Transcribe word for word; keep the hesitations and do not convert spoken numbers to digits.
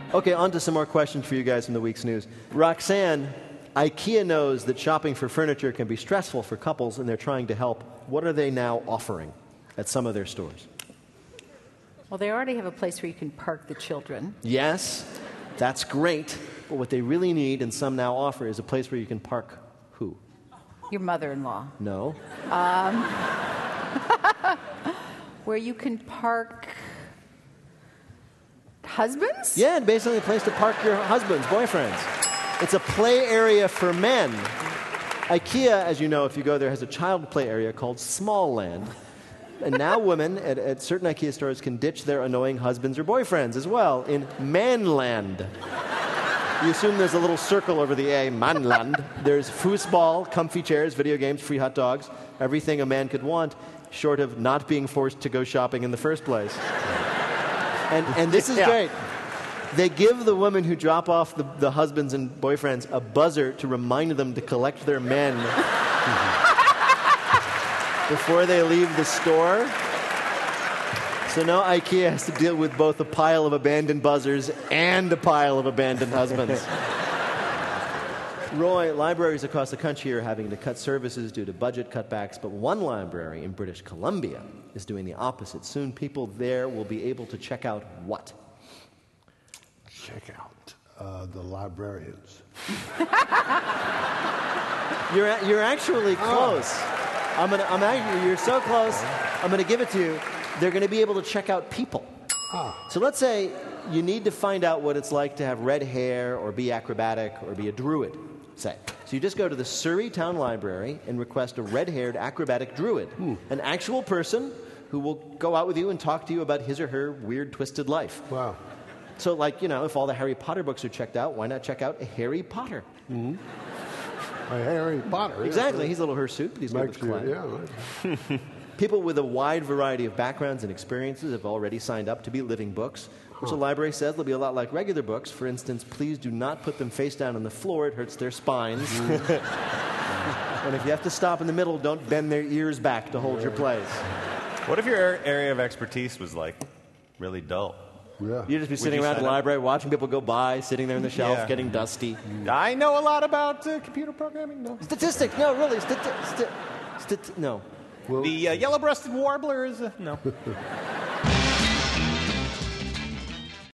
Okay, on to some more questions for you guys from the week's news. Roxanne, IKEA knows that shopping for furniture can be stressful for couples, and they're trying to help. What are they now offering at some of their stores? Well, they already have a place where you can park the children. Yes, that's great. But what they really need, and some now offer, is a place where you can park who? Your mother-in-law. No. Um, where you can park husbands? Yeah, basically a place to park your husbands, boyfriends. It's a play area for men. IKEA, as you know, if you go there, has a child play area called Small Land. And now women at, at certain IKEA stores can ditch their annoying husbands or boyfriends as well in Manland. You assume there's a little circle over the A, Manland. There's foosball, comfy chairs, video games, free hot dogs, everything a man could want, short of not being forced to go shopping in the first place. And, and this is Yeah. great. They give the women who drop off the, the husbands and boyfriends a buzzer to remind them to collect their men before they leave the store. So now IKEA has to deal with both a pile of abandoned buzzers and a pile of abandoned husbands. Roy, libraries across the country are having to cut services due to budget cutbacks, but one library in British Columbia is doing the opposite. Soon people there will be able to check out what? Check out uh, the librarians. You're, a- you're actually close. I'm gonna, I'm actually, you're so close, I'm going to give it to you. They're going to be able to check out people. So let's say you need to find out what it's like to have red hair or be acrobatic or be a druid, say. So you just go to the Surrey Town Library and request a red-haired acrobatic druid, an actual person who will go out with you and talk to you about his or her weird, twisted life. Wow. So, like, you know, if all the Harry Potter books are checked out, why not check out a Harry Potter? Mm-hmm. A Harry Potter. Exactly. Yeah. He's a little hirsute, but he's good Makes with you, clan. yeah. Right. People with a wide variety of backgrounds and experiences have already signed up to be living books, which the library says will be a lot like regular books. For instance, please do not put them face down on the floor. It hurts their spines. And if you have to stop in the middle, don't bend their ears back to hold your place. What if your ar- area of expertise was, like, really dull? Yeah. You'd just be Would sitting you around the sign up? library, watching people go by, sitting there on the shelf, Yeah. getting dusty. I know a lot about uh, computer programming. No. Statistics, no, really, stati- sti- stati- no. The uh, yellow-breasted warbler is a... No.